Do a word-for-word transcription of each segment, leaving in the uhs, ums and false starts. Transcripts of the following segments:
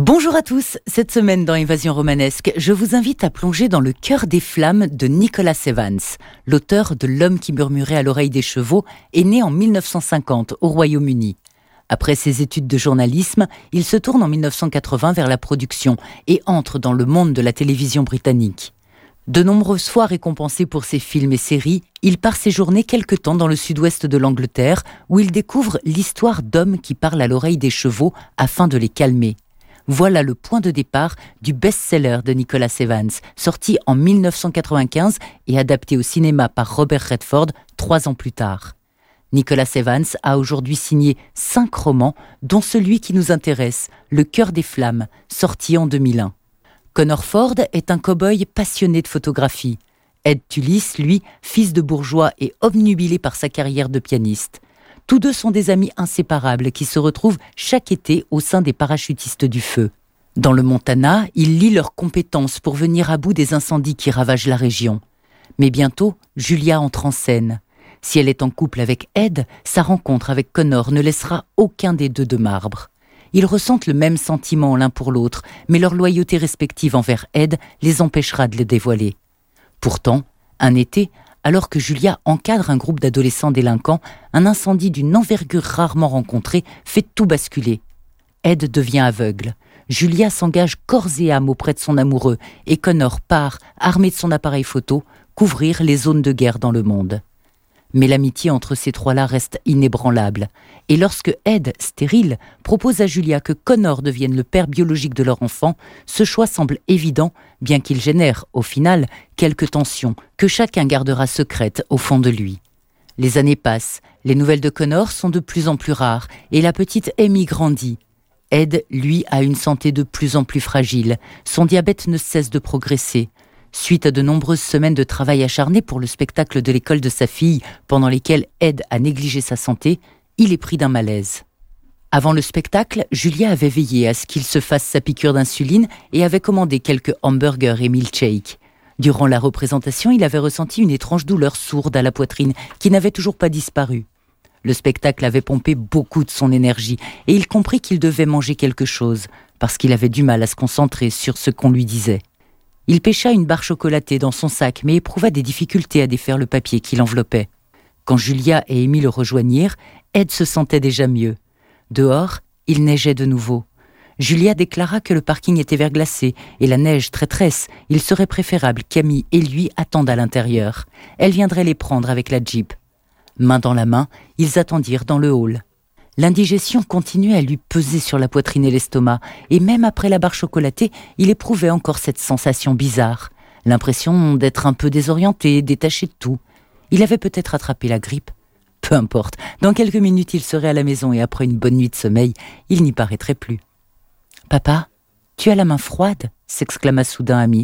Bonjour à tous, cette semaine dans Évasion romanesque, je vous invite à plonger dans le cœur des flammes de Nicholas Evans. L'auteur de L'homme qui murmurait à l'oreille des chevaux est né en mille neuf cent cinquante au Royaume-Uni. Après ses études de journalisme, il se tourne en mille neuf cent quatre-vingts vers la production et entre dans le monde de la télévision britannique. De nombreuses fois récompensé pour ses films et séries, il part séjourner quelque temps dans le sud-ouest de l'Angleterre où il découvre l'histoire d'hommes qui parlent à l'oreille des chevaux afin de les calmer. Voilà le point de départ du best-seller de Nicholas Evans, sorti en mille neuf cent quatre-vingt-quinze et adapté au cinéma par Robert Redford trois ans plus tard. Nicholas Evans a aujourd'hui signé cinq romans, dont celui qui nous intéresse, Le cœur des flammes, sorti en deux mille un. Connor Ford est un cow-boy passionné de photographie. Ed Tullis, lui, fils de bourgeois et obnubilé par sa carrière de pianiste. Tous deux sont des amis inséparables qui se retrouvent chaque été au sein des parachutistes du feu. Dans le Montana, ils lient leurs compétences pour venir à bout des incendies qui ravagent la région. Mais bientôt, Julia entre en scène. Si elle est en couple avec Ed, sa rencontre avec Connor ne laissera aucun des deux de marbre. Ils ressentent le même sentiment l'un pour l'autre, mais leur loyauté respective envers Ed les empêchera de le dévoiler. Pourtant, un été, alors que Julia encadre un groupe d'adolescents délinquants, un incendie d'une envergure rarement rencontrée fait tout basculer. Ed devient aveugle. Julia s'engage corps et âme auprès de son amoureux et Connor part, armé de son appareil photo, couvrir les zones de guerre dans le monde. Mais l'amitié entre ces trois-là reste inébranlable. Et lorsque Ed, stérile, propose à Julia que Connor devienne le père biologique de leur enfant, ce choix semble évident, bien qu'il génère, au final, quelques tensions que chacun gardera secrètes au fond de lui. Les années passent, les nouvelles de Connor sont de plus en plus rares, et la petite Amy grandit. Ed, lui, a une santé de plus en plus fragile. Son diabète ne cesse de progresser. Suite à de nombreuses semaines de travail acharné pour le spectacle de l'école de sa fille, pendant lesquelles Ed a négligé sa santé, il est pris d'un malaise. Avant le spectacle, Julia avait veillé à ce qu'il se fasse sa piqûre d'insuline et avait commandé quelques hamburgers et milkshakes. Durant la représentation, il avait ressenti une étrange douleur sourde à la poitrine qui n'avait toujours pas disparu. Le spectacle avait pompé beaucoup de son énergie et il comprit qu'il devait manger quelque chose, parce qu'il avait du mal à se concentrer sur ce qu'on lui disait. Il pêcha une barre chocolatée dans son sac, mais éprouva des difficultés à défaire le papier qui l'enveloppait. Quand Julia et Amy le rejoignirent, Ed se sentait déjà mieux. Dehors, il neigeait de nouveau. Julia déclara que le parking était verglacé et la neige traîtresse. Il serait préférable qu'Amy et lui attendent à l'intérieur. Elle viendrait les prendre avec la Jeep. Main dans la main, ils attendirent dans le hall. L'indigestion continuait à lui peser sur la poitrine et l'estomac, et même après la barre chocolatée, il éprouvait encore cette sensation bizarre, l'impression d'être un peu désorienté, détaché de tout. Il avait peut-être attrapé la grippe. Peu importe, dans quelques minutes il serait à la maison et après une bonne nuit de sommeil, il n'y paraîtrait plus. « Papa, tu as la main froide ?» s'exclama soudain Amy.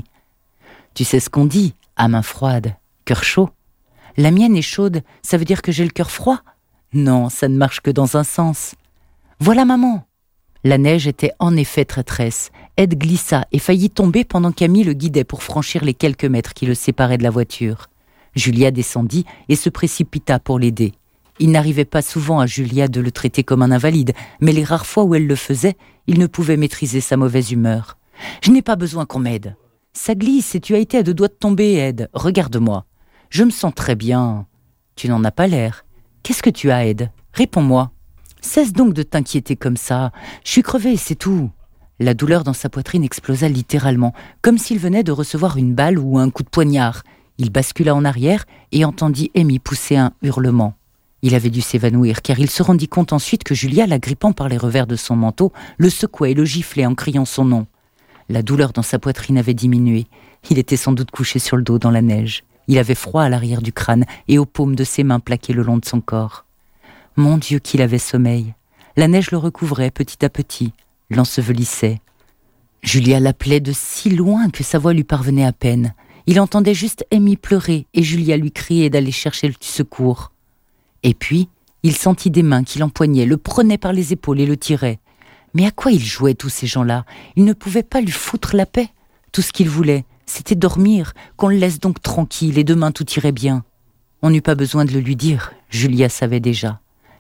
« Tu sais ce qu'on dit, à main froide, cœur chaud. La mienne est chaude, ça veut dire que j'ai le cœur froid ? Non, ça ne marche que dans un sens. Voilà maman !» La neige était en effet traîtresse. Ed glissa et faillit tomber pendant qu'Amy le guidait pour franchir les quelques mètres qui le séparaient de la voiture. Julia descendit et se précipita pour l'aider. Il n'arrivait pas souvent à Julia de le traiter comme un invalide, mais les rares fois où elle le faisait, il ne pouvait maîtriser sa mauvaise humeur. « Je n'ai pas besoin qu'on m'aide. Ça glisse et tu as été à deux doigts de tomber, Ed. Regarde-moi. Je me sens très bien. Tu n'en as pas l'air. Qu'est-ce que tu as, Ed ? Réponds-moi. Cesse donc de t'inquiéter comme ça. Je suis crevée, c'est tout. » La douleur dans sa poitrine explosa littéralement, comme s'il venait de recevoir une balle ou un coup de poignard. Il bascula en arrière et entendit Amy pousser un hurlement. Il avait dû s'évanouir, car il se rendit compte ensuite que Julia, l'agrippant par les revers de son manteau, le secouait et le giflait en criant son nom. La douleur dans sa poitrine avait diminué. Il était sans doute couché sur le dos dans la neige. Il avait froid à l'arrière du crâne et aux paumes de ses mains plaquées le long de son corps. Mon Dieu qu'il avait sommeil. La neige le recouvrait petit à petit, l'ensevelissait. Julia l'appelait de si loin que sa voix lui parvenait à peine. Il entendait juste Amy pleurer et Julia lui crier d'aller chercher le secours. Et puis, il sentit des mains qui l'empoignaient, le prenaient par les épaules et le tiraient. Mais à quoi ils jouaient tous ces gens-là ? Ils ne pouvaient pas lui foutre la paix. Tout ce qu'il voulait, c'était dormir, qu'on le laisse donc tranquille et demain tout irait bien. On n'eut pas besoin de le lui dire, Julia savait déjà.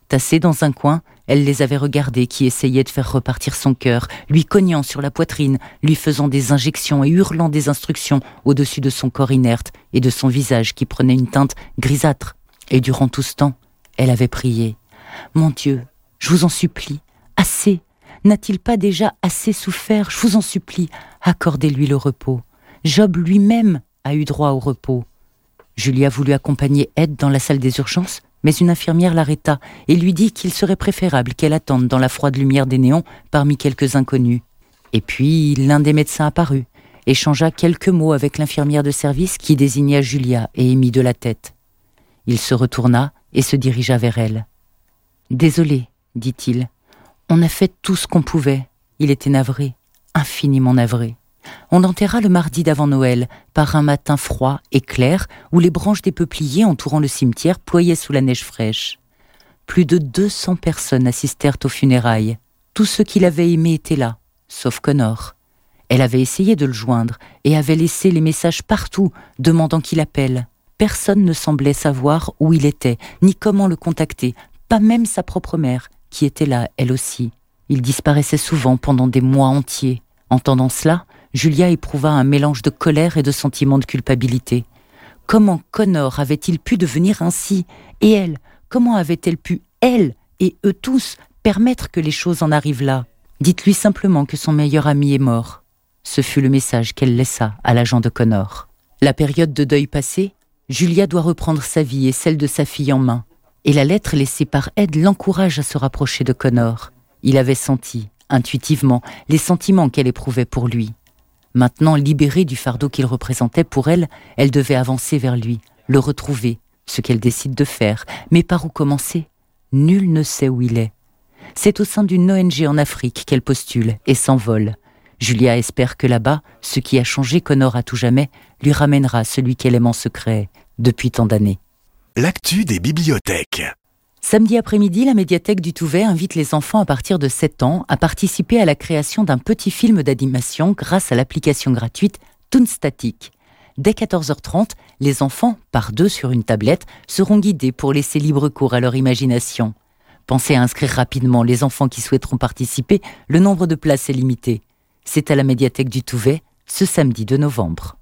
Tassée dans un coin, elle les avait regardés qui essayaient de faire repartir son cœur, lui cognant sur la poitrine, lui faisant des injections et hurlant des instructions au-dessus de son corps inerte et de son visage qui prenait une teinte grisâtre. Et durant tout ce temps, elle avait prié. « Mon Dieu, je vous en supplie, assez. N'a-t-il pas déjà assez souffert? Je vous en supplie, accordez-lui le repos. Job lui-même a eu droit au repos. » Julia voulut accompagner Ed dans la salle des urgences, mais une infirmière l'arrêta et lui dit qu'il serait préférable qu'elle attende dans la froide lumière des néons parmi quelques inconnus. Et puis l'un des médecins apparut, échangea quelques mots avec l'infirmière de service qui désigna Julia et émit de la tête. Il se retourna et se dirigea vers elle. « Désolé, dit-il, on a fait tout ce qu'on pouvait. Il était navré, infiniment navré. On l'enterra le mardi d'avant Noël, par un matin froid et clair, où les branches des peupliers entourant le cimetière ployaient sous la neige fraîche. Plus de deux cents personnes assistèrent aux funérailles. Tous ceux qui l'avaient aimé étaient là, sauf Connor. Elle avait essayé de le joindre et avait laissé les messages partout, demandant qu'il appelle. Personne ne semblait savoir où il était, ni comment le contacter, pas même sa propre mère, qui était là, elle aussi. Il disparaissait souvent pendant des mois entiers. Entendant cela, Julia éprouva un mélange de colère et de sentiment de culpabilité. Comment Connor avait-il pu devenir ainsi? Et elle, comment avait-elle pu, elle et eux tous, permettre que les choses en arrivent là? Dites-lui simplement que son meilleur ami est mort. Ce fut le message qu'elle laissa à l'agent de Connor. La période de deuil passée, Julia doit reprendre sa vie et celle de sa fille en main. Et la lettre laissée par Ed l'encourage à se rapprocher de Connor. Il avait senti, intuitivement, les sentiments qu'elle éprouvait pour lui. Maintenant libérée du fardeau qu'il représentait pour elle, elle devait avancer vers lui, le retrouver, ce qu'elle décide de faire. Mais par où commencer? Nul ne sait où il est. C'est au sein d'une O N G en Afrique qu'elle postule et s'envole. Julia espère que là-bas, ce qui a changé Connor à tout jamais, lui ramènera celui qu'elle aime en secret depuis tant d'années. L'actu des bibliothèques. Samedi après-midi, la médiathèque du Touvet invite les enfants à partir de sept ans à participer à la création d'un petit film d'animation grâce à l'application gratuite Toonstatic. Dès quatorze heures trente, les enfants, par deux sur une tablette, seront guidés pour laisser libre cours à leur imagination. Pensez à inscrire rapidement les enfants qui souhaiteront participer, le nombre de places est limité. C'est à la médiathèque du Touvet, ce samedi de novembre.